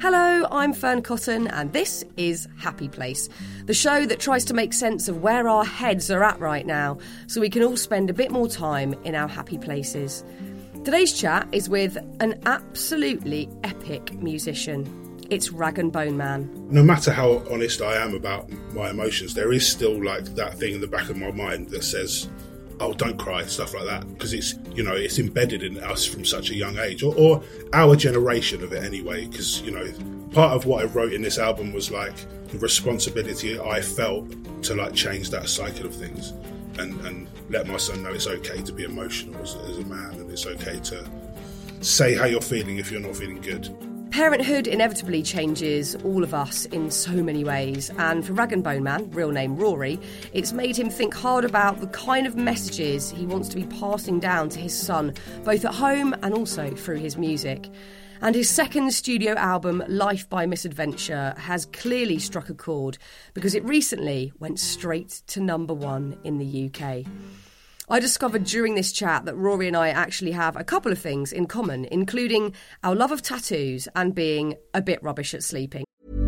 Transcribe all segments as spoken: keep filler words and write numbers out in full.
Hello, I'm Fern Cotton, and this is Happy Place, the show that tries to make sense of where our heads are at right now, so we can all spend a bit more time in our happy places. Today's chat is with an absolutely epic musician. It's Rag and Bone Man. No matter how honest I am about my emotions, there is still like that thing in the back of my mind that says, oh, don't cry, stuff like that, because it's, you know, it's embedded in us from such a young age, or, or our generation of it anyway, because, you know, part of what I wrote in this album was like the responsibility I felt to like change that cycle of things and, and let my son know it's okay to be emotional as, as a man, and it's okay to say how you're feeling if you're not feeling good. Parenthood inevitably changes all of us in so many ways, and for Rag and Bone Man, real name Rory, it's made him think hard about the kind of messages he wants to be passing down to his son, both at home and also through his music. And his second studio album, Life by Misadventure, has clearly struck a chord because it recently went straight to number one in the U K. I discovered during this chat that Rory and I actually have a couple of things in common, including our love of tattoos and being a bit rubbish at sleeping.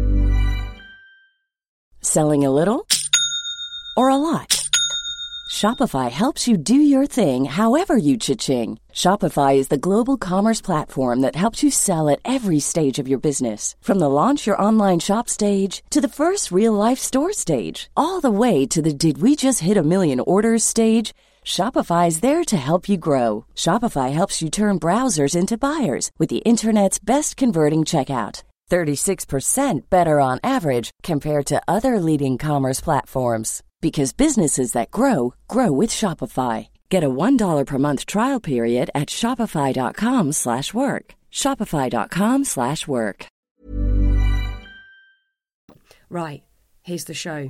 Selling a little or a lot? Shopify helps you do your thing however you cha-ching. Shopify is the global commerce platform that helps you sell at every stage of your business. From the launch your online shop stage to the first real-life store stage, all the way to the did we just hit a million orders stage. Shopify is there to help you grow. Shopify helps you turn browsers into buyers with the internet's best converting checkout. thirty-six percent better on average compared to other leading commerce platforms. Because businesses that grow, grow with Shopify. Get a one dollar per month trial period at shopify.com slash work. Shopify.com slash work. Right, here's the show.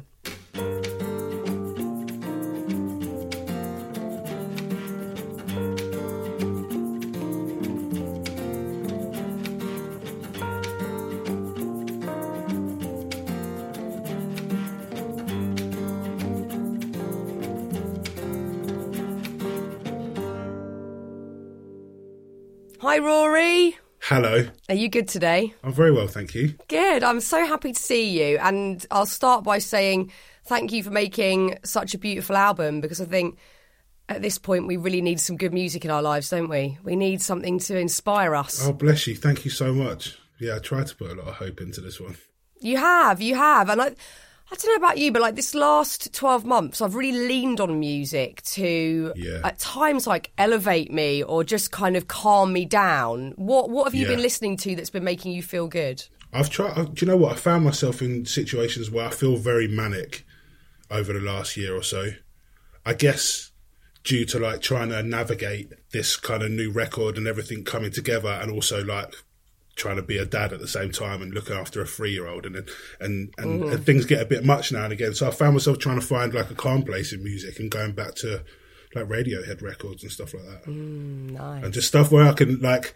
Hi, Rory. Hello. Are you good today? I'm very well, thank you. Good. I'm so happy to see you. And I'll start by saying thank you for making such a beautiful album, because I think at this point we really need some good music in our lives, don't we? We need something to inspire us. Oh, bless you. Thank you so much. Yeah, I tried to put a lot of hope into this one. You have, you have. And I... I don't know about you, but like this last twelve months, I've really leaned on music to, yeah. at times, like elevate me or just kind of calm me down. What What have you yeah. been listening to that's been making you feel good? I've tried. Do you know what? I found myself in situations where I feel very manic over the last year or so. I guess due to like trying to navigate this kind of new record and everything coming together, and also like trying to be a dad at the same time and looking after a three-year-old, and and and, and, mm. and things get a bit much now and again. So I found myself trying to find like a calm place in music and going back to like Radiohead records and stuff like that. Mm, nice. And just stuff where I can like,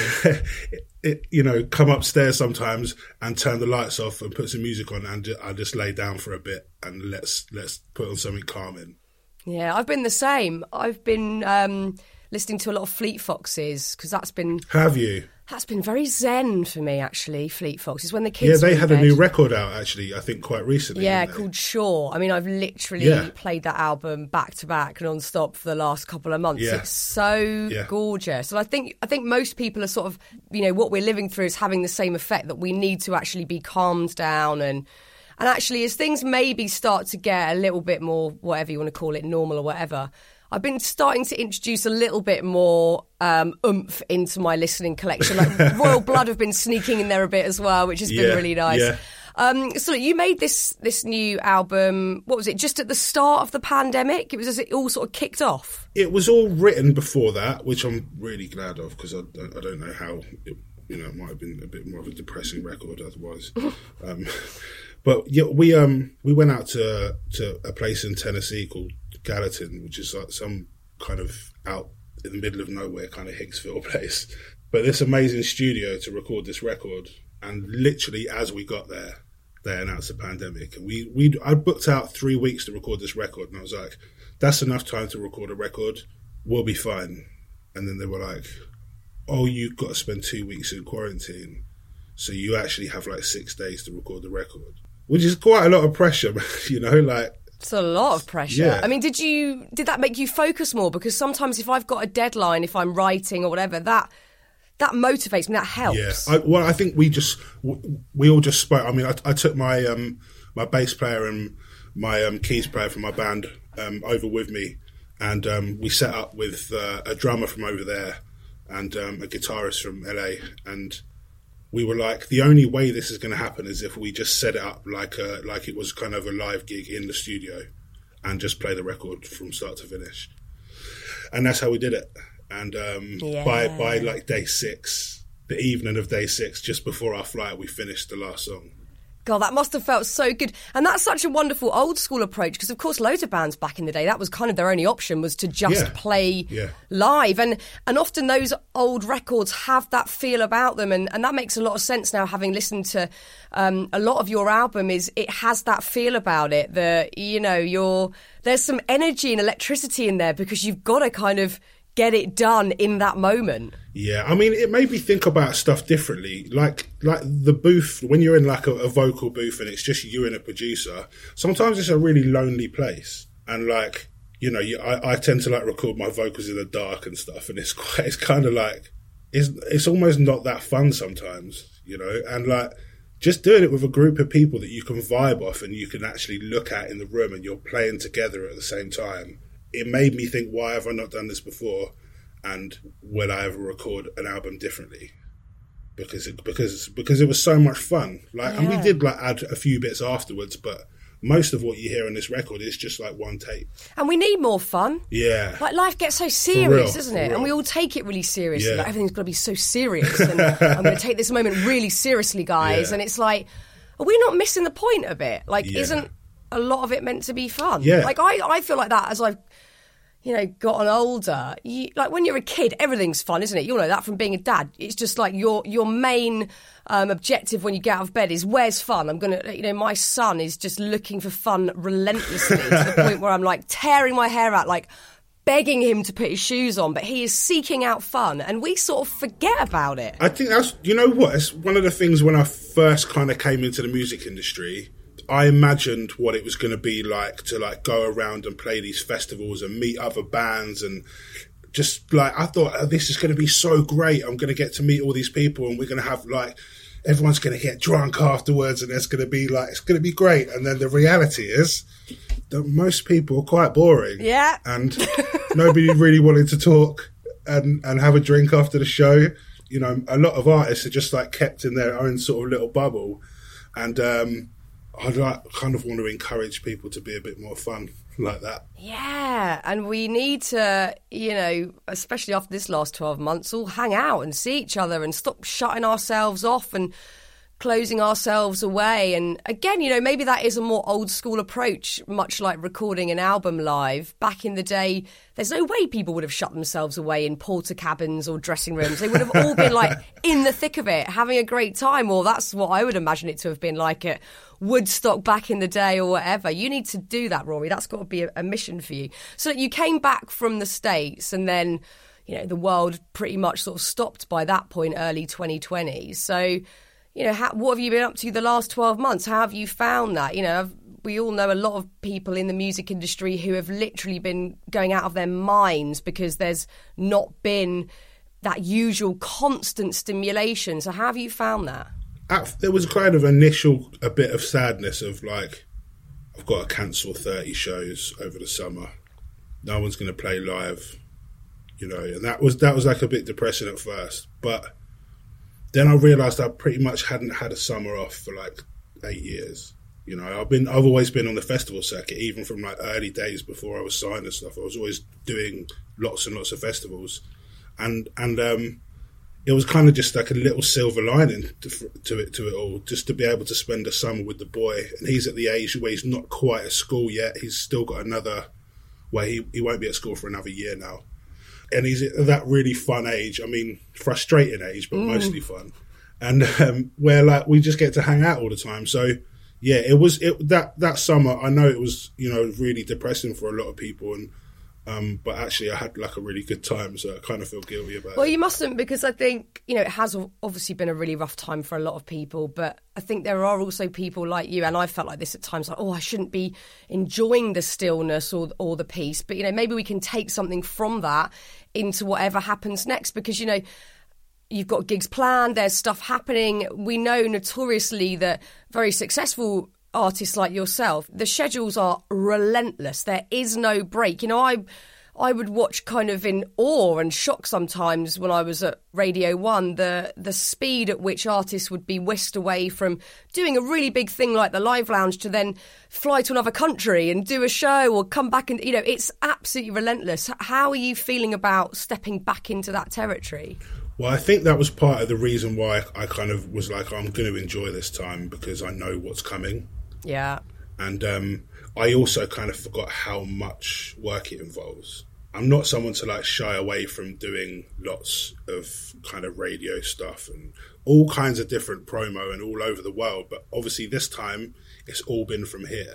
it, it, you know, come upstairs sometimes and turn the lights off and put some music on, and ju- I just lay down for a bit and let's let's put on something calming. Yeah, I've been the same. I've been um, listening to a lot of Fleet Foxes because that's been. Have you? That's been very zen for me, actually, Fleet Foxes. When the kids Yeah, they had bed. a new record out, actually, I think quite recently. Yeah, called Sure. I mean, I've literally yeah. played that album back to back, non-stop for the last couple of months. Yeah. It's so yeah. gorgeous. And I think I think most people are sort of, you know, what we're living through is having the same effect, that we need to actually be calmed down. And, and actually, as things maybe start to get a little bit more, whatever you want to call it, normal or whatever, I've been starting to introduce a little bit more um, oomph into my listening collection. Like Royal Blood have been sneaking in there a bit as well, which has yeah, been really nice. Yeah. Um, so look, you made this this new album, what was it, just at the start of the pandemic? It was as it all sort of kicked off? It was all written before that, which I'm really glad of, because I, I don't know how, it, you know, it might have been a bit more of a depressing record otherwise. um, but yeah, we um we went out to to a place in Tennessee called Gallatin, which is like some kind of out in the middle of nowhere kind of Hicksville place. But this amazing studio to record this record, and literally as we got there, they announced the pandemic. And we we I booked out three weeks to record this record, and I was like, that's enough time to record a record. We'll be fine. And then they were like, oh, you've got to spend two weeks in quarantine. So you actually have like six days to record the record, which is quite a lot of pressure, you know, like. It's a lot of pressure. Yeah. I mean, did you did that make you focus more? Because sometimes if I've got a deadline, if I'm writing or whatever, that that motivates me, that helps. Yeah, I, well, I think we just, we all just spoke. I mean, I, I took my um, my bass player and my um, keys player from my band um, over with me, and um, we set up with uh, a drummer from over there and um, a guitarist from L A, and we were like, the only way this is going to happen is if we just set it up like a, like it was kind of a live gig in the studio and just play the record from start to finish. And that's how we did it. And um, yeah. by by like day six, the evening of day six, just before our flight, we finished the last song. God, that must have felt so good. And that's such a wonderful old school approach because, of course, loads of bands back in the day, that was kind of their only option was to just Yeah. play Yeah. live. And and often those old records have that feel about them. And, and that makes a lot of sense now, having listened to um, a lot of your album, is it has that feel about it. That, you know, you're, there's some energy and electricity in there because you've got to kind of get it done in that moment. Yeah, I mean, it made me think about stuff differently. Like, like the booth, when you're in like a, a vocal booth and it's just you and a producer, sometimes it's a really lonely place. And like, you know, you, I, I tend to like record my vocals in the dark and stuff, and it's quite, it's kind of like, it's it's almost not that fun sometimes, you know. And like, just doing it with a group of people that you can vibe off and you can actually look at in the room, and you're playing together at the same time. It made me think, why have I not done this before? And will I ever record an album differently? Because it, because because it was so much fun. Like, Yeah. and we did like add a few bits afterwards, but most of what you hear on this record is just like one take. And we need more fun. Yeah. Like, life gets so serious, real, doesn't for it? And real. we all take it really seriously. Yeah. Like, everything's got to be so serious. And I'm going to take this moment really seriously, guys. Yeah. And it's like, are we not missing the point of it? Like, Yeah. isn't a lot of it meant to be fun? Yeah. Like, I, I feel like that as I've, you know, gotten older. You, like, when you're a kid, everything's fun, isn't it? You'll know that from being a dad. It's just like your your main um, objective when you get out of bed is, where's fun? I'm going to, you know, my son is just looking for fun relentlessly to the point where I'm like tearing my hair out, like begging him to put his shoes on, but he is seeking out fun, and we sort of forget about it. I think that's, you know what, it's one of the things when I first kind of came into the music industry, I imagined what it was going to be like to like go around and play these festivals and meet other bands, and just like, I thought, oh, this is going to be so great. I'm going to get to meet all these people, and we're going to have like, everyone's going to get drunk afterwards, and it's going to be like, it's going to be great. And then the reality is that most people are quite boring. Yeah. And nobody really wanted to talk and, and have a drink after the show. You know, a lot of artists are just like kept in their own sort of little bubble. And um, I'd like kind of want to encourage people to be a bit more fun like that. Yeah, and we need to, you know, especially after this last twelve months, all hang out and see each other and stop shutting ourselves off and closing ourselves away. And again, you know, maybe that is a more old school approach, much like recording an album live. Back in the day, there's no way people would have shut themselves away in porter cabins or dressing rooms. They would have all been like in the thick of it, having a great time. Or that's what I would imagine it to have been like at Woodstock back in the day or whatever. You need to do that, Rory. That's got to be a, a mission for you. So you came back from the States, and then, you know, the world pretty much sort of stopped by that point, early twenty twenty. So, you know, how, what have you been up to the last twelve months? How have you found that? You know, have, we all know a lot of people in the music industry who have literally been going out of their minds because there's not been that usual constant stimulation. So how have you found that? At, there was kind of initial, a bit of sadness of like, I've got to cancel thirty shows over the summer. No one's going to play live, you know, and that was, that was like a bit depressing at first. But then I realised I pretty much hadn't had a summer off for like eight years. You know, I've been, I've always been on the festival circuit, even from like early days before I was signed and stuff. I was always doing lots and lots of festivals, and and um, it was kind of just like a little silver lining to, to it, to it all, just to be able to spend a summer with the boy. And he's at the age where he's not quite at school yet. He's still got another, well, he he won't be at school for another year now. And he's at that really fun age. I mean, frustrating age, but mm. mostly fun. And um, where like we just get to hang out all the time. So yeah, it was it that that summer. I know it was, you know, really depressing for a lot of people, and Um, but actually, I had like a really good time, so I kind of feel guilty about Well, it. you mustn't, because I think, you know, it has obviously been a really rough time for a lot of people, but I think there are also people like you, and I felt like this at times, like, oh, I shouldn't be enjoying the stillness or or the peace, but, you know, maybe we can take something from that into whatever happens next, because, you know, you've got gigs planned, there's stuff happening. We know notoriously that very successful artists like yourself, the schedules are relentless. There is no break. You know, I I would watch kind of in awe and shock sometimes when I was at Radio One, the the speed at which artists would be whisked away from doing a really big thing like the Live Lounge to then fly to another country and do a show or come back, and, you know, it's absolutely relentless. How are you feeling about stepping back into that territory? Well, I think that was part of the reason why I kind of was like, I'm going to enjoy this time because I know what's coming. Yeah. And um, I also kind of forgot how much work it involves. I'm not someone to like shy away from doing lots of kind of radio stuff and all kinds of different promo and all over the world. But obviously this time it's all been from here.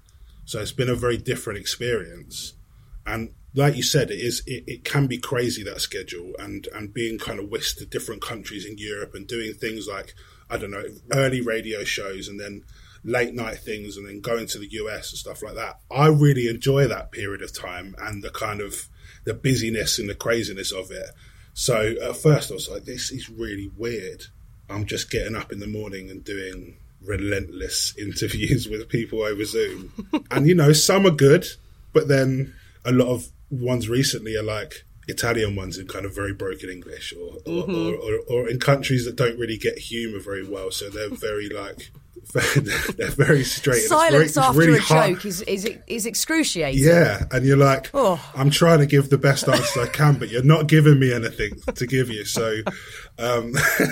So it's been a very different experience. And like you said, it is it, it can be crazy, that schedule, and, and being kind of whisked to different countries in Europe and doing things like, I don't know, early radio shows and then late night things and then going to the U S and stuff like that. I really enjoy that period of time and the kind of the busyness and the craziness of it. So at first I was like, this is really weird. I'm just getting up in the morning and doing relentless interviews with people over Zoom. And, you know, some are good, but then a lot of ones recently are like Italian ones in kind of very broken English or or, mm-hmm. or, or, or in countries that don't really get humour very well. So they're very like, they're very straight. Silence and it's very, after it's really a hard. joke is, is is excruciating. Yeah, and you're like, oh. I'm trying to give the best answer I can, but you're not giving me anything to give you. So, um,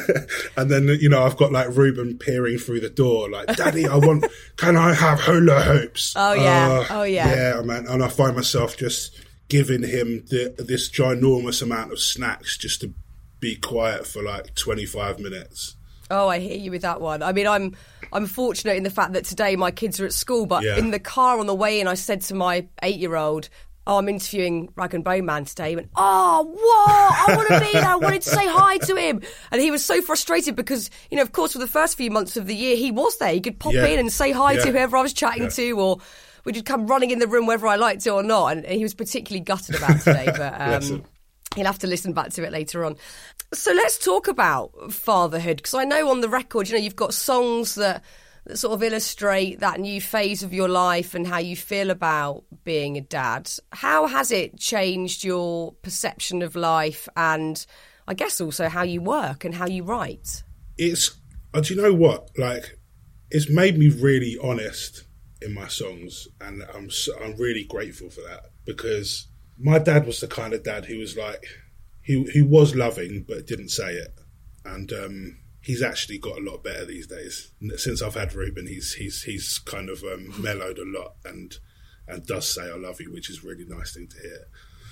and then, you know, I've got like Ruben peering through the door, like, Daddy, I want, can I have hula hoops? Oh yeah, uh, oh yeah, yeah, man. And I find myself just giving him the, this ginormous amount of snacks just to be quiet for like twenty-five minutes. Oh, I hear you with that one. I mean, I'm I'm fortunate in the fact that today my kids are at school, but yeah. in the car on the way in, I said to my eight-year-old, oh, I'm interviewing Rag and Bone Man today. He went, oh, what? I want to be there. I wanted to say hi to him. And he was so frustrated because, you know, of course, for the first few months of the year, he was there. He could pop yeah. in and say hi yeah. to whoever I was chatting yeah. to, or we would come running in the room whether I liked it or not. And he was particularly gutted about today, but um, he'll have to listen back to it later on. So let's talk about fatherhood, because I know on the record, you know, you've got songs that, that sort of illustrate that new phase of your life and how you feel about being a dad. How has it changed your perception of life and I guess also how you work and how you write? It's, uh, do you know what? Like, it's made me really honest in my songs, and I'm so, I'm really grateful for that, because my dad was the kind of dad who was like, he he was loving but didn't say it, and um, he's actually got a lot better these days. Since I've had Ruben, he's he's he's kind of um, mellowed a lot and and does say I love you, which is a really nice thing to hear.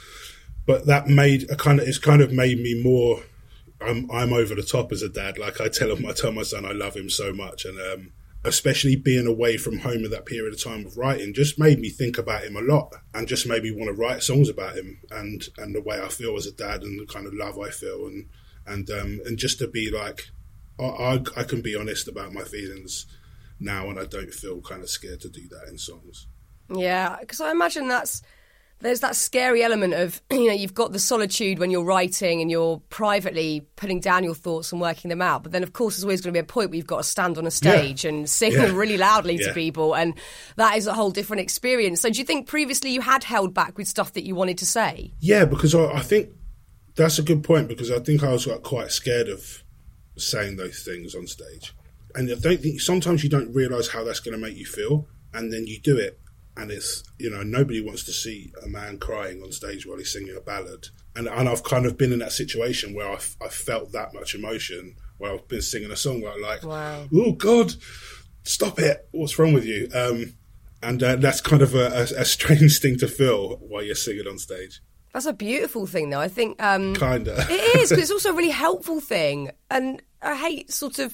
But that made a kind of it's kind of made me more. I'm I'm over the top as a dad. Like I tell him, I tell my son I love him so much, and um, especially being away from home at that period of time of writing just made me think about him a lot, and just made me want to write songs about him and and the way I feel as a dad and the kind of love I feel, and and um, and just to be like, I, I I can be honest about my feelings now, and I don't feel kind of scared to do that in songs. Yeah, because I imagine that's. There's that scary element of, you know, you've got the solitude when you're writing and you're privately putting down your thoughts and working them out. But then, of course, there's always going to be a point where you've got to stand on a stage yeah. and sing yeah. really loudly yeah. to people. And that is a whole different experience. So do you think previously you had held back with stuff that you wanted to say? Yeah, because I, I think that's a good point, because I think I was like, quite scared of saying those things on stage. And I don't think sometimes you don't realise how that's going to make you feel. And then you do it. And it's, you know, nobody wants to see a man crying on stage while he's singing a ballad. And and I've kind of been in that situation where I've, I've felt that much emotion, where I've been singing a song where I'm like, wow. oh, God, stop it. What's wrong with you? Um, and uh, that's kind of a, a, a strange thing to feel while you're singing on stage. That's a beautiful thing, though. I think... Um, kind of. It is, because it's also a really helpful thing. And I hate sort of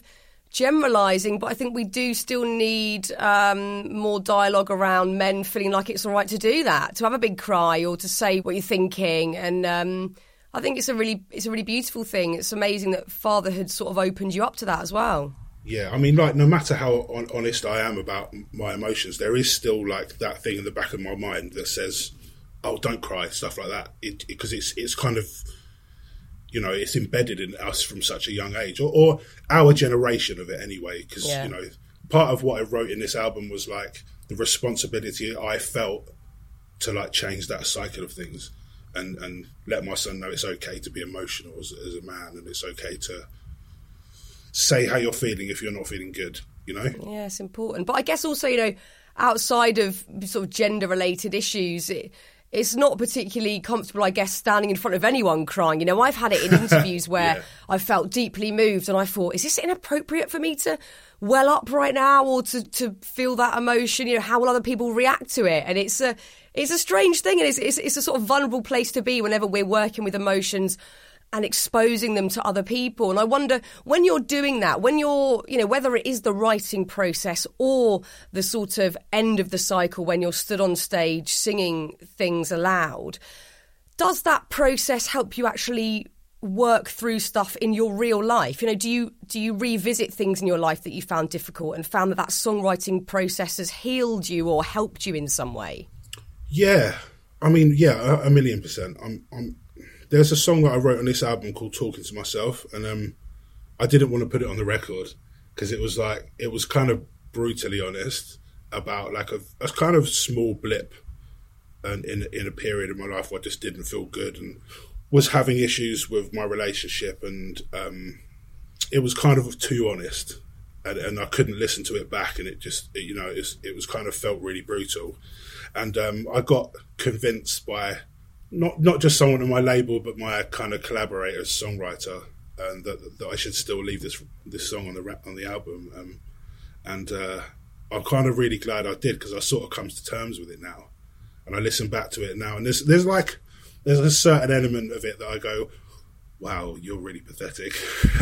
generalising, but I think we do still need um, more dialogue around men feeling like it's all right to do that, to have a big cry or to say what you're thinking. And um, I think it's a really it's a really beautiful thing. It's amazing that fatherhood sort of opened you up to that as well. Yeah, I mean, like, no matter how on- honest I am about my emotions, there is still, like, that thing in the back of my mind that says, oh, don't cry, stuff like that. Because it, it's it's kind of, you know, it's embedded in us from such a young age, or, or our generation of it anyway. Because, yeah. you know, part of what I wrote in this album was, like, the responsibility I felt to, like, change that cycle of things and, and let my son know it's okay to be emotional as, as a man, and it's okay to say how you're feeling if you're not feeling good, you know? Yeah, it's important. But I guess also, you know, outside of sort of gender-related issues, it, it's not particularly comfortable, I guess, standing in front of anyone crying. You know, I've had it in interviews where yeah. I felt deeply moved and I thought, is this inappropriate for me to well up right now or to, to feel that emotion? You know, how will other people react to it? And it's a, it's a strange thing, and it's, it's, it's a sort of vulnerable place to be whenever we're working with emotions and exposing them to other people. And I wonder, when you're doing that, when you're, you know, whether it is the writing process or the sort of end of the cycle when you're stood on stage singing things aloud, does that process help you actually work through stuff in your real life? You know, do you do you revisit things in your life that you found difficult and found that that songwriting process has healed you or helped you in some way? Yeah. I mean, yeah, a, a million percent. I'm, I'm There's a song that I wrote on this album called Talking to Myself, and um, I didn't want to put it on the record because it was like, it was kind of brutally honest about like a, a kind of small blip and in, in a period of my life where I just didn't feel good and was having issues with my relationship, and um, it was kind of too honest, and, and I couldn't listen to it back, and it just, it, you know, it was, it was kind of felt really brutal. And um, I got convinced by Not not just someone on my label, but my kind of collaborator, songwriter, and that, that I should still leave this this song on the on the album. Um, and uh, I'm kind of really glad I did, because I sort of come to terms with it now, and I listen back to it now, and there's there's like there's a certain element of it that I go, wow, you're really pathetic.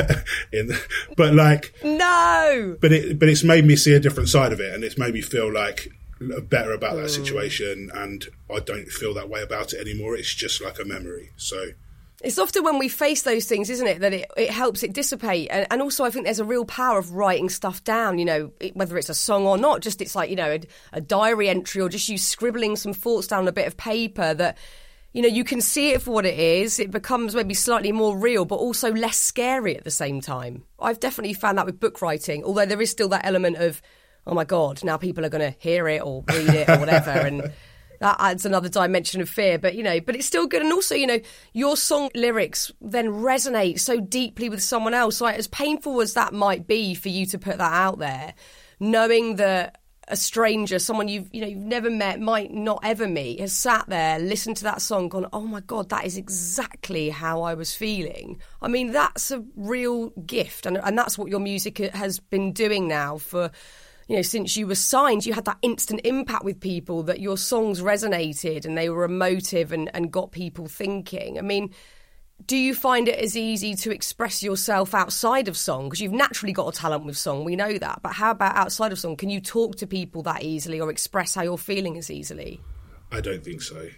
In, but like no, but it but it's made me see a different side of it, and it's made me feel like better about that situation, and I don't feel that way about it anymore. It's just like a memory. So it's often when we face those things, isn't it, that it, it helps it dissipate. And, and also I think there's a real power of writing stuff down, you know, it, whether it's a song or not, just it's like, you know, a, a diary entry, or just you scribbling some thoughts down on a bit of paper that, you know, you can see it for what it is. It becomes maybe slightly more real, but also less scary at the same time. I've definitely found that with book writing, although there is still that element of, oh my God, now people are going to hear it or read it or whatever. And that adds another dimension of fear. But, you know, but it's still good. And also, you know, your song lyrics then resonate so deeply with someone else. Like, as painful as that might be for you to put that out there, knowing that a stranger, someone you've, you know, you've never met, might not ever meet, has sat there, listened to that song, gone, oh my God, that is exactly how I was feeling. I mean, that's a real gift. And, and that's what your music has been doing now for, you know, since you were signed. You had that instant impact with people, that your songs resonated and they were emotive and, and got people thinking. I mean, do you find it as easy to express yourself outside of song? Because you've naturally got a talent with song, we know that. But how about outside of song? Can you talk to people that easily or express how you're feeling as easily? I don't think so.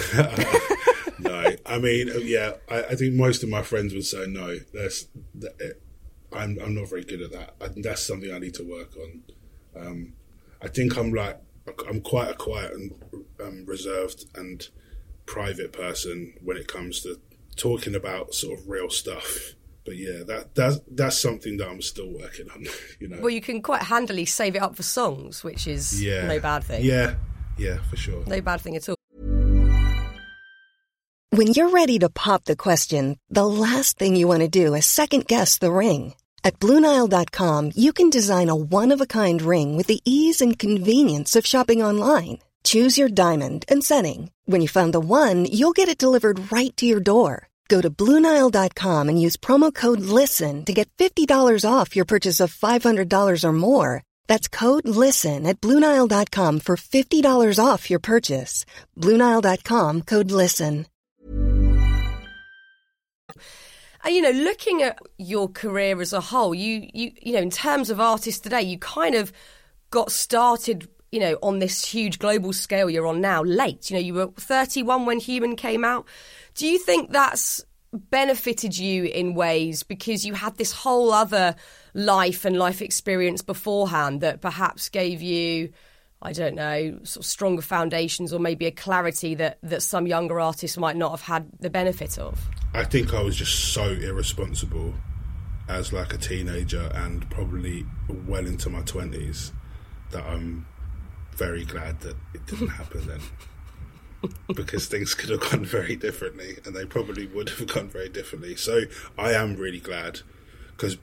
No. I mean, yeah, I, I think most of my friends would say no. That's, that, I'm, I'm not very good at that. I, that's something I need to work on. Um, I think I'm like, I'm quite a quiet and um, reserved and private person when it comes to talking about sort of real stuff. But yeah, that that's, that's something that I'm still working on, you know. Well, you can quite handily save it up for songs, which is yeah. no bad thing. Yeah, yeah, for sure. No bad thing at all. When you're ready to pop the question, the last thing you want to do is second-guess the ring. At Blue Nile dot com, you can design a one-of-a-kind ring with the ease and convenience of shopping online. Choose your diamond and setting. When you find the one, you'll get it delivered right to your door. Go to Blue Nile dot com and use promo code LISTEN to get fifty dollars off your purchase of five hundred dollars or more. That's code LISTEN at Blue Nile dot com for fifty dollars off your purchase. Blue Nile dot com, code LISTEN. And, you know, looking at your career as a whole, you, you, you know, in terms of artists today, you kind of got started, you know, on this huge global scale you're on now late. You know, you were thirty-one when Human came out. Do you think that's benefited you in ways because you had this whole other life and life experience beforehand that perhaps gave you, I don't know, sort of stronger foundations or maybe a clarity that, that some younger artists might not have had the benefit of? I think I was just so irresponsible as like a teenager and probably well into my twenties that I'm very glad that it didn't happen then. Because things could have gone very differently, and they probably would have gone very differently. So I am really glad, because,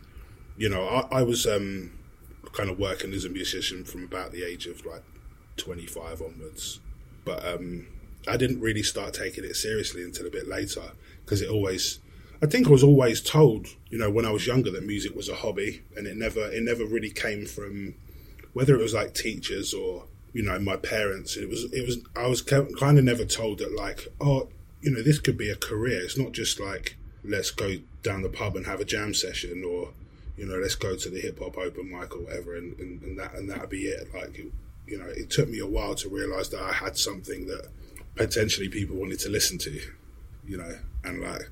you know, I, I was um, kind of working as a musician from about the age of like twenty-five onwards. But um, I didn't really start taking it seriously until a bit later, because it always, I think I was always told, you know, when I was younger that music was a hobby, and it never, it never really came from, whether it was like teachers or, you know, my parents. It was, it was, I was kind of never told that like, oh, you know, this could be a career. It's not just like, let's go down the pub and have a jam session, or, you know, let's go to the hip hop open mic or whatever, and, and, and that, and that'd be it. Like, it, you know, it took me a while to realise that I had something that potentially people wanted to listen to, you know, and like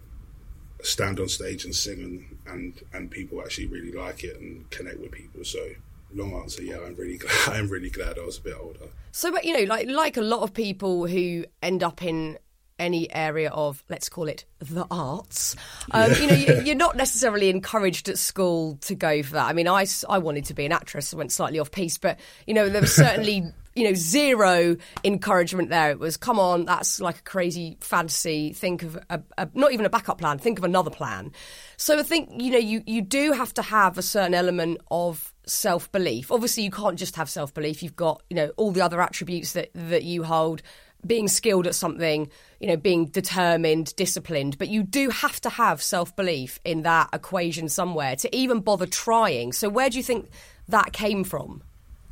stand on stage and sing, and, and, and people actually really like it and connect with people. So, long answer, yeah, I'm really glad. I'm really glad I was a bit older. So, but you know, like like a lot of people who end up in any area of, let's call it, the arts, um, yeah. you know, you, you're not necessarily encouraged at school to go for that. I mean, I, I wanted to be an actress. I went slightly off piste, but you know, there was certainly you know zero encouragement there. It was, come on, that's like a crazy fantasy. Think of a, a, not even a backup plan. Think of another plan. So I think you know you you do have to have a certain element of self-belief. Obviously, you can't just have self-belief. You've got, you know, all the other attributes that, that you hold, being skilled at something, you know, being determined, disciplined. But you do have to have self-belief in that equation somewhere to even bother trying. So where do you think that came from?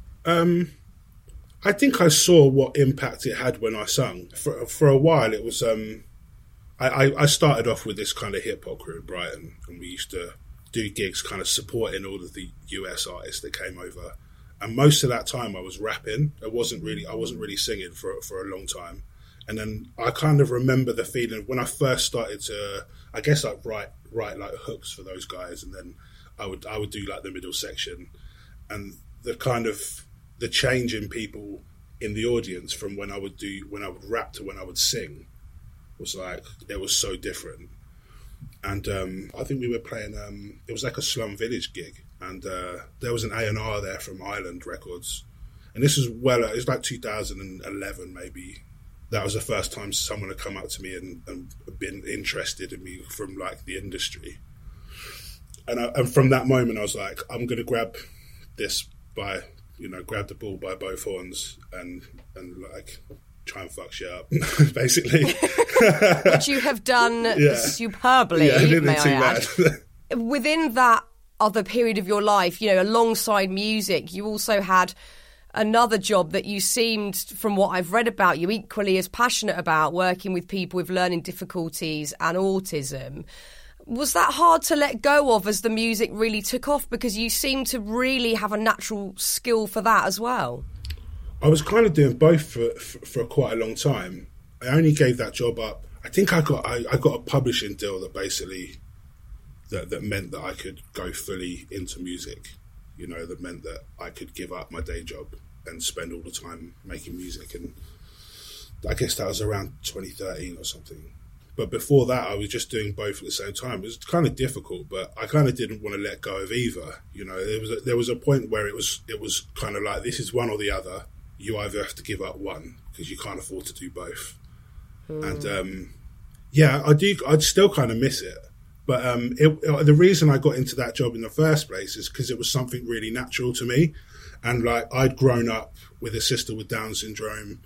Um, I think I saw what impact it had when I sung. For, for a while, it was... Um, I, I, I started off with this kind of hip-hop crew in Brighton, and we used to do gigs kind of supporting all of the U S artists that came over, and most of that time I was rapping. I wasn't really I wasn't really singing for for a long time. And then I kind of remember the feeling when I first started to, I guess, like write write like hooks for those guys, and then I would I would do like the middle section, and the kind of the change in people in the audience from when I would do when I would rap to when I would sing was like, it was so different. And um, I think we were playing, um, it was like a Slum Village gig, and uh, there was an A and R there from Island Records. And this was well, it was like two thousand eleven maybe. That was the first time someone had come up to me and, and been interested in me from like the industry. And, I, and from that moment I was like, I'm going to grab this by, you know, grab the bull by both horns and, and like... try and fuck shit up, basically. Which you have done yeah. superbly, yeah, may I add. Within that other period of your life, you know, alongside music, you also had another job that you seemed, from what I've read about you, equally as passionate about, working with people with learning difficulties and autism. Was that hard to let go of as the music really took off? Because you seem to really have a natural skill for that as well. I was kind of doing both for, for, for quite a long time. I only gave that job up. I think I got I, I got a publishing deal that basically that, that meant that I could go fully into music. You know, that meant that I could give up my day job and spend all the time making music. And I guess that was around twenty thirteen or something. But before that, I was just doing both at the same time. It was kind of difficult, but I kind of didn't want to let go of either. You know, there was a, there was a point where it was it was kind of like, this is one or the other. You either have to give up one because you can't afford to do both. Mm. And um, yeah, I do. I'd still kind of miss it. But um, it, it, the reason I got into that job in the first place is because it was something really natural to me. And like, I'd grown up with a sister with Down syndrome,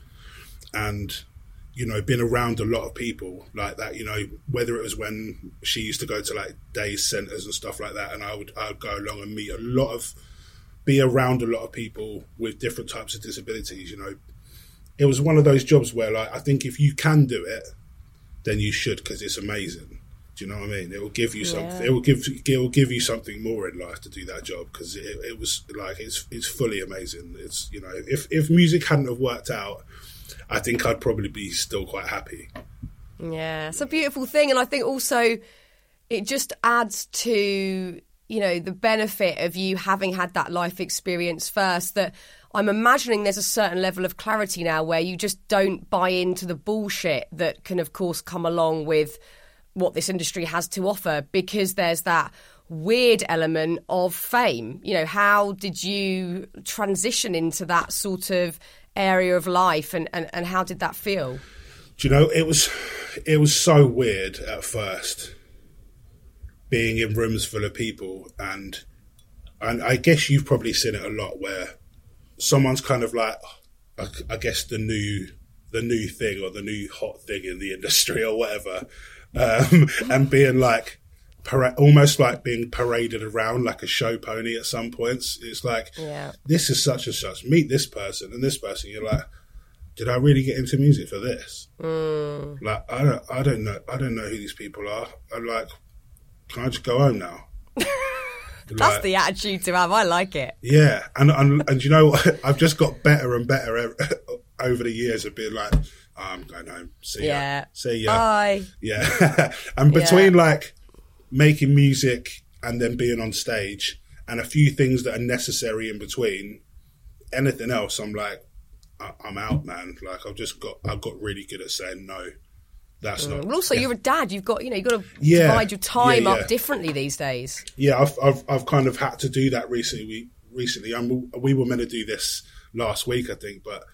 and you know, been around a lot of people like that. You know, whether it was when she used to go to like day centres and stuff like that, and I would I'd go along and meet a lot of. be around a lot of people with different types of disabilities. You know, it was one of those jobs where, like, I think if you can do it, then you should, because it's amazing. Do you know what I mean? It will give you something. Yeah. It will give it will give you something more in life to do that job, because it, it was like it's it's fully amazing. It's, you know, if if music hadn't have worked out, I think I'd probably be still quite happy. Yeah, it's a beautiful thing, and I think also it just adds to, you know, the benefit of you having had that life experience first, that I'm imagining there's a certain level of clarity now where you just don't buy into the bullshit that can, of course, come along with what this industry has to offer, because there's that weird element of fame. You know, how did you transition into that sort of area of life, and, and, and how did that feel? Do you know, it was it was so weird at first, being in rooms full of people, and and I guess you've probably seen it a lot, where someone's kind of like, I, I guess the new the new thing or the new hot thing in the industry or whatever, um, and being like para- almost like being paraded around like a show pony at some points. It's like, yeah. This is such and such. Meet this person and this person. You're like, did I really get into music for this? Mm. Like, I don't, I don't know, I don't know who these people are. I'm like, can I just go home now? That's like, the attitude to have. I like it. Yeah, and and, and you know what? I've just got better and better over the years of being like, oh, I'm going home. See ya. Yeah. See ya. Bye. Yeah. And between Yeah. like making music and then being on stage and a few things that are necessary in between, anything else, I'm like, I- I'm out, man. Like I've just got, I've got really good at saying no. That's not. Well, also, yeah. you're a dad. You've got, you know, you've got to Yeah. divide your time Yeah, yeah. up differently these days. Yeah, I've, I've I've kind of had to do that recently. We recently, um, we were meant to do this last week, I think, but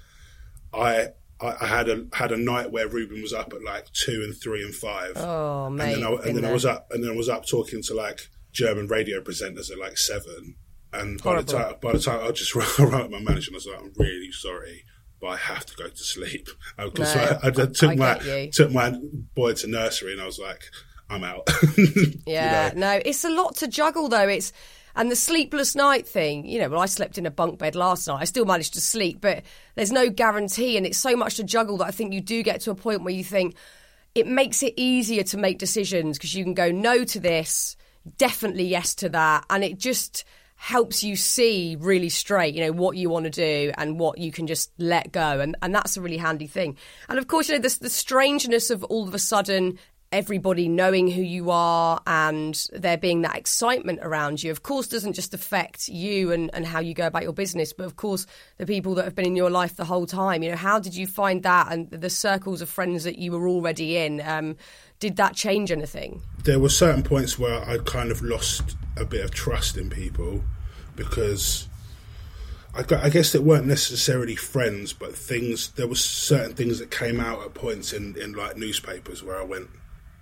I I, I had a had a night where Ruben was up at like two and three and five. Oh, mate. and then I, and been then I there. was up and then I was up talking to like German radio presenters at like seven. And by the Horrible. time by the time I just wrote my manager and I was like, I'm really sorry, but I have to go to sleep. Because No, I, I, I took I my get you. took my boy to nursery and I was like, I'm out. Yeah, You know? no, it's a lot to juggle though. It's and the sleepless night thing. You know, well, I slept in a bunk bed last night. I still managed to sleep, but there's no guarantee, and it's so much to juggle that I think you do get to a point where you think it makes it easier to make decisions because you can go no to this, definitely yes to that, and it just helps you see really straight, you know, what you want to do and what you can just let go. And, and that's a really handy thing. And of course, you know, the, the strangeness of all of a sudden everybody knowing who you are and there being that excitement around you, of course, doesn't just affect you and, and how you go about your business, but of course, the people that have been in your life the whole time. You know, how did you find that and the circles of friends that you were already in? Um, did that change anything? There were certain points where I kind of lost a bit of trust in people because I, got, I guess they weren't necessarily friends, but things. There were certain things that came out at points in, in like newspapers where I went,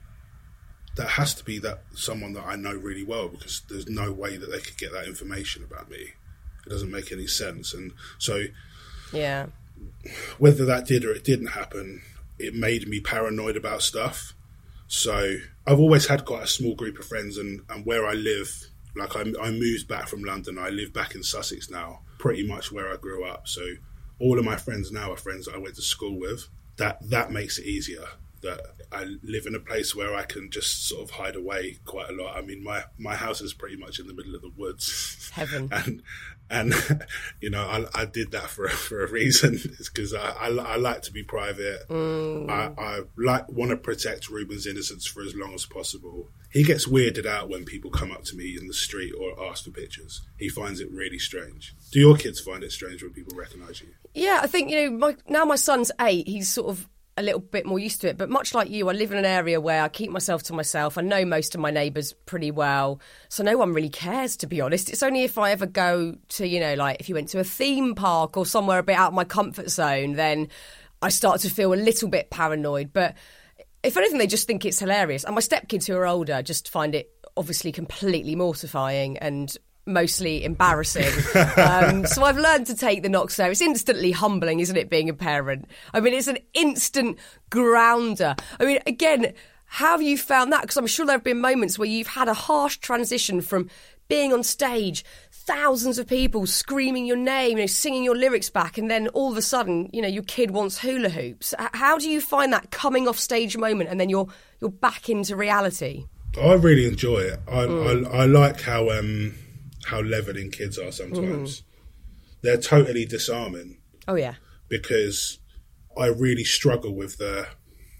that has to be that someone that I know really well because there's no way that they could get that information about me. It doesn't make any sense. And so, Yeah. whether that did or it didn't happen, it made me paranoid about stuff. So I've always had quite a small group of friends, and, and where I live, like I, I moved back from London. I live back in Sussex now, pretty much where I grew up. So all of my friends now are friends that I went to school with. That that makes it easier. That I live in a place where I can just sort of hide away quite a lot. I mean, my, my house is pretty much in the middle of the woods. Heaven. And, and you know, I, I did that for, for a reason. It's because I, I, I like to be private. Mm. I, I like want to protect Ruben's innocence for as long as possible. He gets weirded out when people come up to me in the street or ask for pictures. He finds it really strange. Do your kids find it strange when people recognise you? Yeah, I think, you know, my, now my son's eight, he's sort of a little bit more used to it. But much like you, I live in an area where I keep myself to myself. I know most of my neighbours pretty well. So no one really cares, to be honest. It's only if I ever go to, you know, like if you went to a theme park or somewhere a bit out of my comfort zone, then I start to feel a little bit paranoid. But if anything, they just think it's hilarious. And my stepkids who are older just find it obviously completely mortifying and mostly embarrassing. Um, so I've learned to take the knocks there. It's instantly humbling, isn't it, being a parent? I mean, it's an instant grounder. I mean, again, how have you found that? Because I'm sure there have been moments where you've had a harsh transition from being on stage, thousands of people screaming your name, you know, singing your lyrics back, and then all of a sudden, you know, your kid wants hula hoops. How do you find that coming off stage moment, and then you're you're back into reality? I really enjoy it. I mm. I, I like how um how levelling kids are sometimes. Mm. They're totally disarming. Oh yeah. Because I really struggle with the.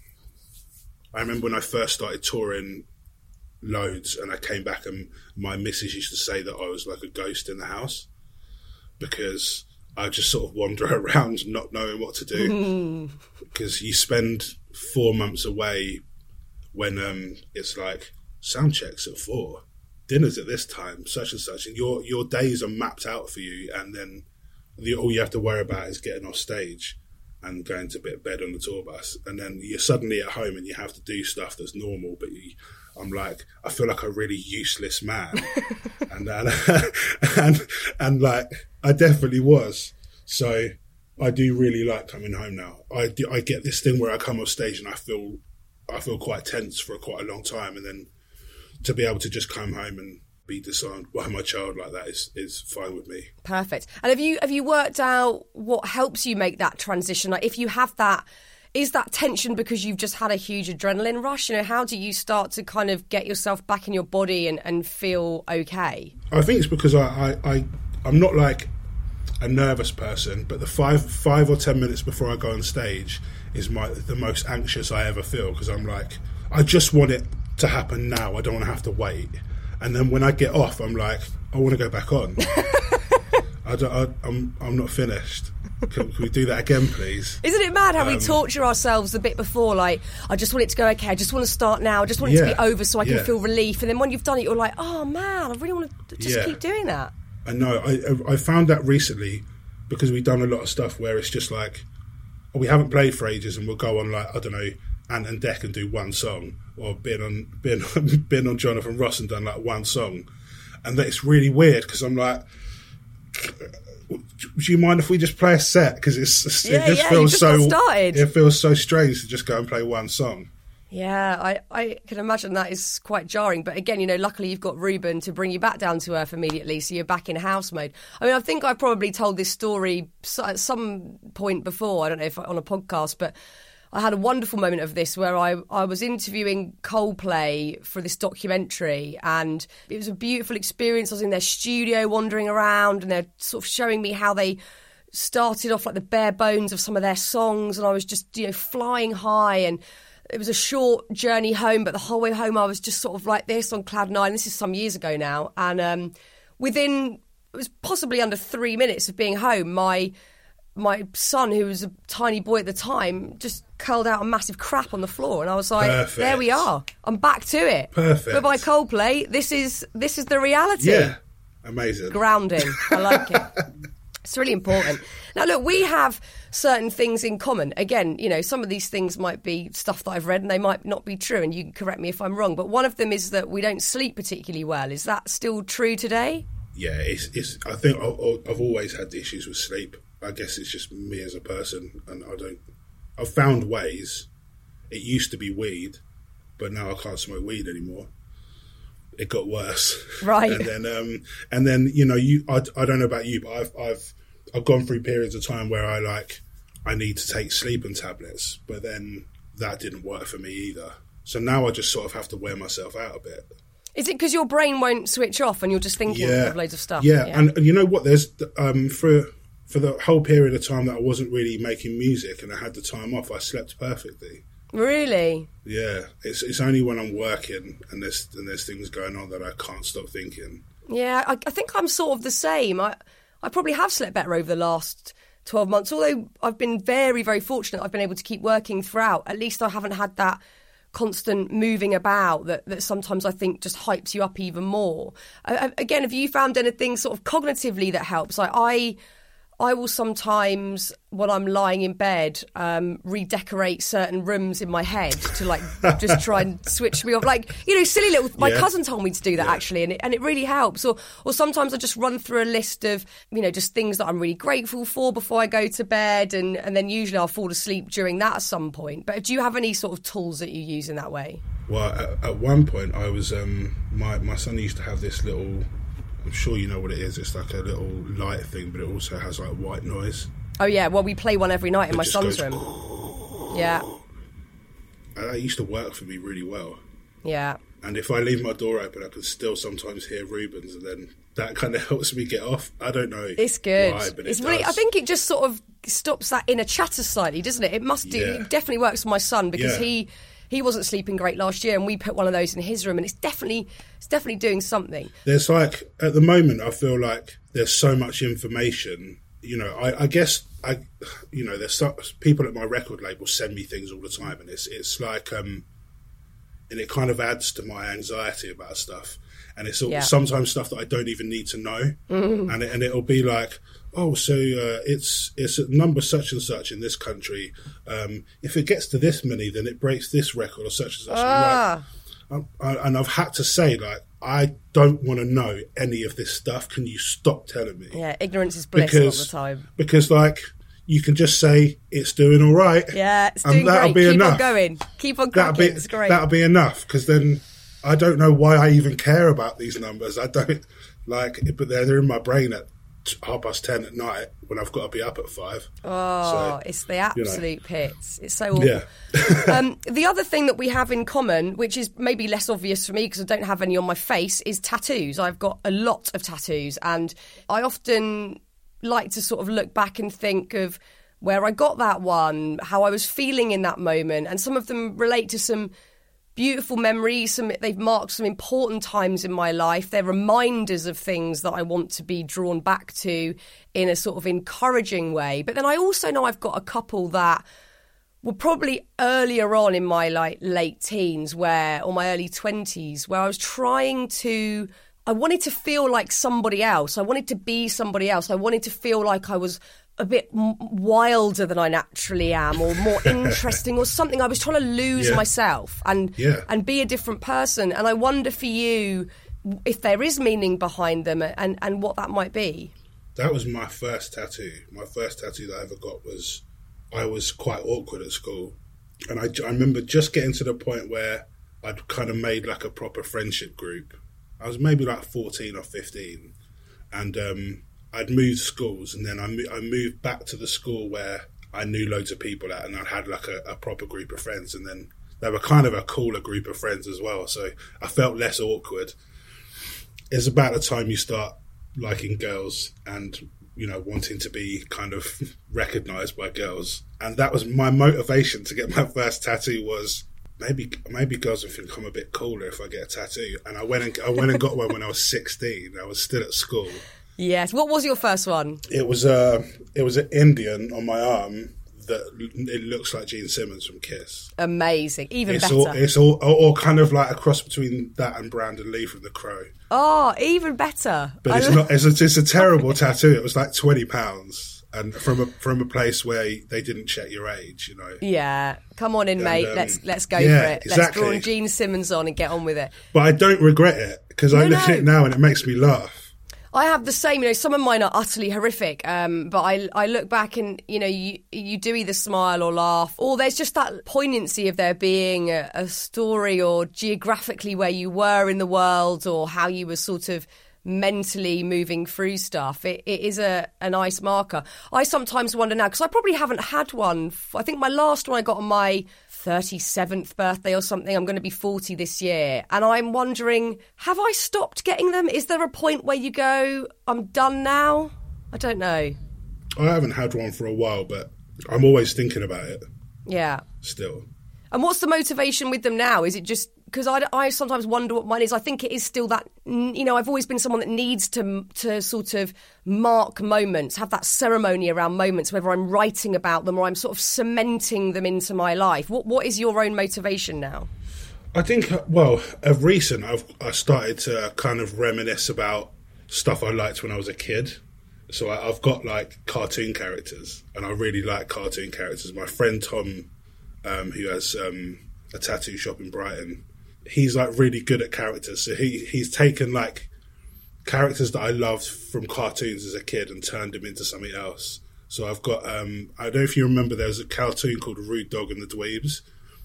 I remember when I first started touring loads, and I came back, and my missus used to say that I was like a ghost in the house because I just sort of wander around not knowing what to do. Mm. Because you spend four months away when um, it's like sound checks at four, dinner's at this time, such and such, and your your days are mapped out for you, and then the, all you have to worry about is getting off stage and going to bed on the tour bus, and then you're suddenly at home and you have to do stuff that's normal, but you, I'm like, I feel like a really useless man. and, and, and, and like, I definitely was. So I do really like coming home now. I do, I get this thing where I come off stage and I feel, I feel quite tense for quite a long time. And then to be able to just come home and be disarmed by my child like that is, is fine with me. Perfect. And have you, have you worked out what helps you make that transition? Like if you have that, is that tension because you've just had a huge adrenaline rush? You know, how do you start to kind of get yourself back in your body and, and feel okay? I think it's because I, I, I, I'm not like a nervous person, but the five five or ten minutes before I go on stage is my the most anxious I ever feel, because I'm like, I just want it to happen now. I don't want to have to wait. And then when I get off, I'm like, I want to go back on. I don't, I, I'm I'm not finished. Can, can we do that again, please? Isn't it mad how um, we torture ourselves a bit before? Like, I just want it to go okay. I just want to start now. I just want it yeah, to be over so I can yeah. feel relief. And then when you've done it, you're like, oh man, I really want to just yeah. keep doing that. I know. I I found that recently because we've done a lot of stuff where it's just like, oh, we haven't played for ages, and we'll go on like, I don't know, Ant and Dec and do one song, or been on been been on Jonathan Ross and done like one song, and that it's really weird because I'm like, do you mind if we just play a set? Because it's yeah, it just yeah, feels just so started. It feels so strange to just go and play one song. Yeah, I, I can imagine that is quite jarring. But again, you know, luckily you've got Ruben to bring you back down to earth immediately, so you're back in house mode. I mean, I think I probably told this story at some point before, I don't know if on a podcast, but I had a wonderful moment of this where I, I was interviewing Coldplay for this documentary, and it was a beautiful experience. I was in their studio wandering around, and they're sort of showing me how they started off like the bare bones of some of their songs, and I was just, you know, flying high, and it was a short journey home, but the whole way home I was just sort of like this on cloud nine. This is some years ago now, and um, within, it was possibly under three minutes of being home, my my son, who was a tiny boy at the time, just curled out a massive crap on the floor, and I was like, Perfect. there we are, I'm back to it. Perfect. But by Coldplay, this is this is the reality. Yeah, amazing. Grounding, I like it. It's really important. Now, look, we have certain things in common. Again, you know, some of these things might be stuff that I've read and they might not be true, and you can correct me if I'm wrong, but one of them is that we don't sleep particularly well. Is that still true today? Yeah, it's. it's I think I've always had issues with sleep. I guess it's just me as a person, and I don't. I've found ways. It used to be weed, but now I can't smoke weed anymore. It got worse, right? and then, um, and then you know, you. I, I don't know about you, but I've, I've, I've gone through periods of time where I like, I need to take sleeping tablets, but then that didn't work for me either. So now I just sort of have to wear myself out a bit. Is it because your brain won't switch off and you're just thinking yeah. of loads of stuff? Yeah, yeah. And, and you know what? There's um, for. For the whole period of time that I wasn't really making music and I had the time off, I slept perfectly. Really? Yeah. It's it's only when I'm working and there's and there's things going on that I can't stop thinking. Yeah, I, I think I'm sort of the same. I, I probably have slept better over the last twelve months, although I've been very, very fortunate I've been able to keep working throughout. At least I haven't had that constant moving about that, that sometimes I think just hypes you up even more. Uh, again, have you found anything sort of cognitively that helps? Like I... I will sometimes, when I'm lying in bed, um, redecorate certain rooms in my head to like just try and switch me off. Like, you know, silly little. My yeah. cousin told me to do that yeah. actually, and it, and it really helps. Or, or sometimes I just run through a list of, you know, just things that I'm really grateful for before I go to bed, and, and then usually I'll fall asleep during that at some point. But do you have any sort of tools that you use in that way? Well, at, at one point, I was um, my my son used to have this little I'm sure you know what it is. It's like a little light thing, but it also has like white noise. Oh yeah, well we play one every night in It my just son's goes, room. Yeah, and that used to work for me really well. yeah. And if I leave my door open, I can still sometimes hear Rubens, and then that kind of helps me get off. I don't know. It's good. Why, but it it's really. does. I think it just sort of stops that inner chatter slightly, doesn't it? It must do. Yeah. It definitely works for my son because Yeah. he he wasn't sleeping great last year, and we put one of those in his room, and it's definitely it's definitely doing something. There's like at the moment, I feel like there's so much information. You know, I, I guess I, you know, there's some, people at my record label send me things all the time, and it's it's like, um, and it kind of adds to my anxiety about stuff. And it's all, Yeah. sometimes stuff that I don't even need to know, mm. and it, and it'll be like, oh, so uh, it's it's a number such and such in this country. Um, if it gets to this many, then it breaks this record or such and such. Ah. And, like, I, I, and I've had to say, like, I don't want to know any of this stuff. Can you stop telling me? Yeah, ignorance is bliss because, all the time. Because, like, you can just say it's doing all right. Yeah, it's and doing that'll great. Be Keep enough. on going. Keep on That'll cracking. be, It's great. That'll be enough, because then I don't know why I even care about these numbers. I don't, like, but they're, they're in my brain at half past ten at night when I've got to be up at five. Oh, so, it's the absolute you know. pits. It's so awful. Yeah. um, the other thing that we have in common, which is maybe less obvious for me because I don't have any on my face, is tattoos. I've got a lot of tattoos, and I often like to sort of look back and think of where I got that one, how I was feeling in that moment, and some of them relate to some beautiful memories. Some they've marked some important times in my life. They're reminders of things that I want to be drawn back to in a sort of encouraging way. But then I also know I've got a couple that were probably earlier on in my like late teens, where or my early twenties, where I was trying to. I wanted to feel like somebody else. I wanted to be somebody else. I wanted to feel like I was a bit m- wilder than I naturally am, or more interesting, or something. I was trying to lose yeah. myself and Yeah. and be a different person. And I wonder for you if there is meaning behind them, and, and what that might be. That was my first tattoo. My first tattoo that I ever got was, I was quite awkward at school. And I, I remember just getting to the point where I'd kind of made like a proper friendship group. I was maybe like fourteen or fifteen. And um, I'd moved schools, and then I, mo- I moved back to the school where I knew loads of people at, and I had like a, a proper group of friends. And then they were kind of a cooler group of friends as well. So I felt less awkward. It's about the time you start liking girls and, you know, wanting to be kind of recognised by girls. And that was my motivation to get my first tattoo, was maybe maybe girls will think I'm a bit cooler if I get a tattoo. And I went and I went and got one when I was sixteen. I was still at school. Yes. What was your first one? It was a it was an Indian on my arm that it looks like Gene Simmons from Kiss. Amazing. Even it's better. All, it's all all kind of like a cross between that and Brandon Lee from The Crow. Oh, even better. But I it's lo- not. It's a, it's a terrible tattoo. It was like twenty pounds, and from a from a place where they didn't check your age, you know. Yeah, come on in, And, mate. um, let's let's go yeah, for it. exactly. Let's draw Gene Simmons on and get on with it. But I don't regret it, because I No, look no. at it now and it makes me laugh. I have the same. You know, some of mine are utterly horrific. Um, but I I look back and you know you you do either smile or laugh, or there's just that poignancy of there being a, a story, or geographically where you were in the world, or how you were sort of mentally moving through stuff. It, it is a, a nice marker. I sometimes wonder now, because I probably haven't had one. f- I think my last one I got on my thirty-seventh birthday or something. I'm going to be forty this year. And I'm wondering, have I stopped getting them? Is there a point where you go, I'm done now? I don't know. I haven't had one for a while, but I'm always thinking about it Yeah. still. And what's the motivation with them now? Is it just because I, I sometimes wonder what mine is? I think it is still that, you know, I've always been someone that needs to to sort of mark moments, have that ceremony around moments, whether I'm writing about them or I'm sort of cementing them into my life. What What is your own motivation now? I think, uh, well, of recent, I've I started to kind of reminisce about stuff I liked when I was a kid. So I, I've got like cartoon characters, and I really like cartoon characters. My friend Tom, um, who has um, a tattoo shop in Brighton, he's like really good at characters. So he he's taken like characters that I loved from cartoons as a kid and turned them into something else. So I've got, um, I don't know if you remember, there was a cartoon called Rude Dog and the Dweebs,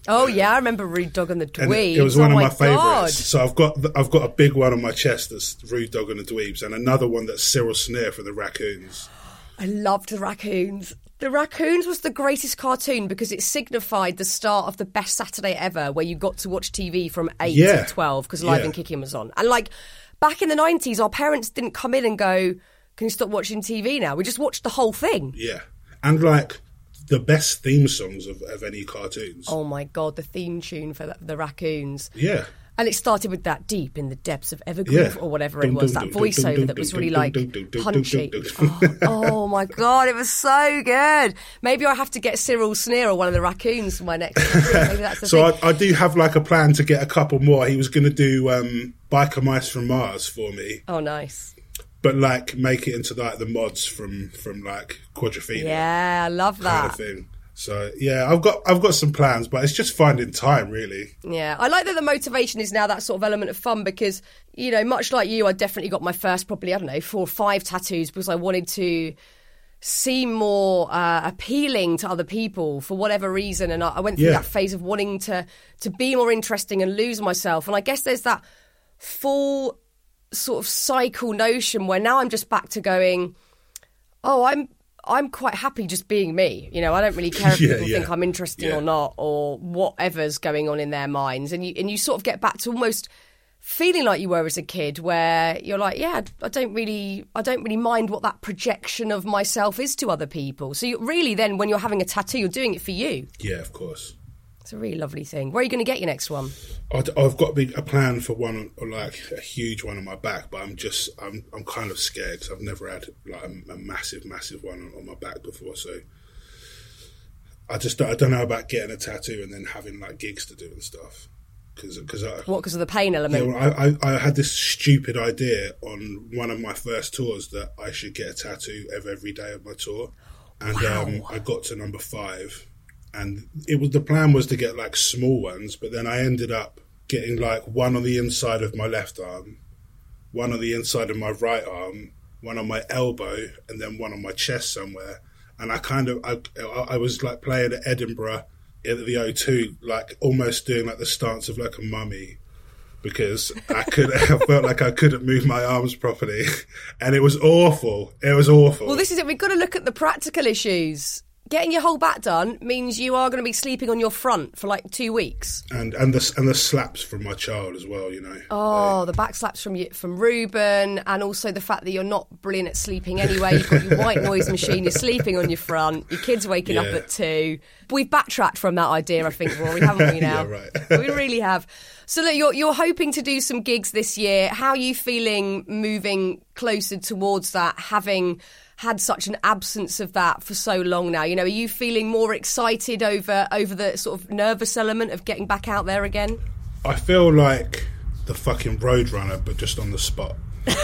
Oh yeah, I remember Rude Dog and the Dweebs. And it, it was one oh of my, my favourites. God. So I've got I've got a big one on my chest that's Rude Dog and the Dweebs, and another one that's Cyril Sneer for the Raccoons. I loved the Raccoons. The Raccoons was the greatest cartoon because it signified the start of the best Saturday ever, where you got to watch T V from eight Yeah. to twelve because Live Yeah. and Kicking was on. And like back in the nineties, our parents didn't come in and go, "Can you stop watching T V now?" We just watched the whole thing. Yeah, and like the best theme songs of, of any cartoons. Oh my God, the theme tune for the, the Raccoons. Yeah. And it started with that deep in the depths of Evergreen, Yeah. or whatever it was, that voiceover that was really like punchy. Oh, oh my God, it was so good. Maybe I have to get Cyril Sneer or one of the Raccoons for my next Maybe that's the So thing. I, I do have like a plan to get a couple more. He was going to do um, Biker Mice from Mars for me, Oh, nice. but like make it into like the mods from from like Quadrophenia Yeah, I love kind that. of thing. So yeah, I've got I've got some plans, but it's just finding time really. Yeah, I like that the motivation is now that sort of element of fun because, you know, much like you, I definitely got my first probably, I don't know, four or five tattoos because I wanted to seem more uh, appealing to other people for whatever reason. And I, I went through Yeah. that phase of wanting to, to be more interesting and lose myself. And I guess there's that full sort of cycle notion where now I'm just back to going, oh, I'm I'm quite happy just being me. You know, I don't really care if Yeah, people yeah. think I'm interesting Yeah. or not, or whatever's going on in their minds. And you and you sort of get back to almost feeling like you were as a kid, where you're like, yeah, I don't really, I don't really mind what that projection of myself is to other people. So you, really, then when you're having a tattoo, you're doing it for you. Yeah, of course. It's a really lovely thing. Where are you going to get your next one? I'd- I've got a, big, a plan for one, or like a huge one on my back, but I'm just, I'm, I'm kind of scared because I've never had like a, a massive, massive one on, on my back before. So I just, I don't know about getting a tattoo and then having like gigs to do and stuff. Because, because I, What, because of the pain element? yeah, well, I, I, I had this stupid idea on one of my first tours that I should get a tattoo of every day of my tour, and Wow. um, I got to number five. And it was the plan was to get like small ones, but then I ended up getting like one on the inside of my left arm, one on the inside of my right arm, one on my elbow, and then one on my chest somewhere. And I kind of, I, I was like playing at Edinburgh at the O two, like almost doing like the stance of like a mummy, because I could, I felt like I couldn't move my arms properly, and it was awful. It was awful. Well, this is it. We've got to look at the practical issues. Getting your whole back done means you are going to be sleeping on your front for like two weeks. and and the and the slaps from my child as well, you know. Oh, the back slaps from you, from Ruben, and also the fact that you're not brilliant at sleeping anyway. You've got your white noise machine, you're sleeping on your front, your kid's waking up Yeah. at two. We've backtracked from that idea, I think, Rory, haven't we now? Yeah, right. We really have. So look, you're, you're hoping to do some gigs this year. How are you feeling moving closer towards that, having had such an absence of that for so long now? You know, are you feeling more excited over over the sort of nervous element of getting back out there again? I feel like the fucking Roadrunner, but just on the spot.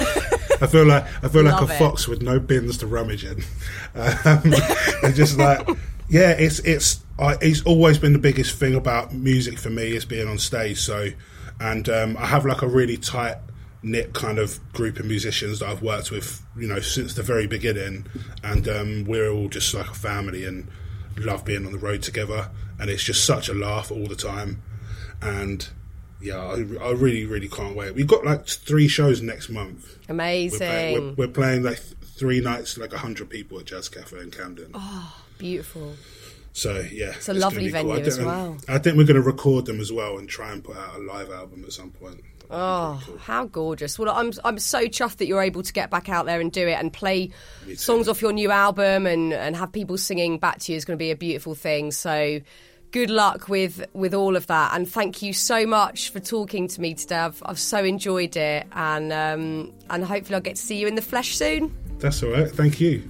I feel like I feel like Love a it. fox with no bins to rummage in. Um, and just like, yeah, it's it's I, it's always been the biggest thing about music for me is being on stage. So, and um, I have like a really tight knit kind of group of musicians that I've worked with, you know, since the very beginning, and um, we're all just like a family and love being on the road together, and it's just such a laugh all the time. And yeah, I, I really, really can't wait. We've got like three shows next month. We're Amazing. playing, we're, we're playing like th- three nights, like a hundred people at Jazz Cafe in Camden. Beautiful. So yeah, It's a lovely gonna be venue I as don't- well. I think we're going to record them as well and try and put out a live album at some point. Oh, how gorgeous. Well, I'm I'm so chuffed that you're able to get back out there and do it and play songs off your new album and, and have people singing back to you is going to be a beautiful thing. So good luck with, with all of that. And thank you so much for talking to me today. I've, I've so enjoyed it. And, um, and hopefully I'll get to see you in the flesh soon. That's all right. Thank you.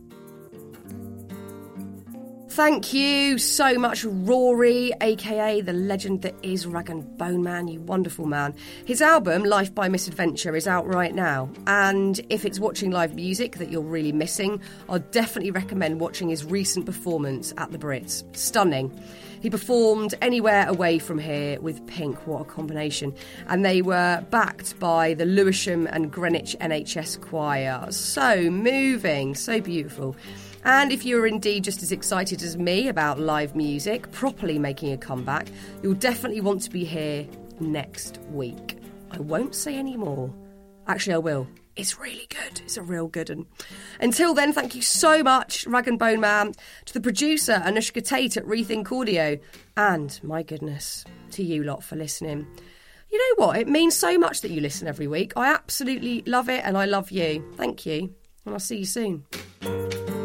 Thank you so much, Rory, aka the legend that is Rag and Bone Man, you wonderful man. His album, Life by Misadventure, is out right now. And if it's watching live music that you're really missing, I'd definitely recommend watching his recent performance at the Brits. Stunning. He performed Anywhere Away From Here with Pink, what a combination. And they were backed by the Lewisham and Greenwich N H S Choir. So moving, so beautiful. And if you're indeed just as excited as me about live music properly making a comeback, you'll definitely want to be here next week. I won't say any more. Actually, I will. It's really good. It's a real good one. Until then, thank you so much, Rag and Bone Man, to the producer, Anushka Tate at Rethink Audio, and, my goodness, to you lot for listening. You know what? It means so much that you listen every week. I absolutely love it, and I love you. Thank you, and I'll see you soon.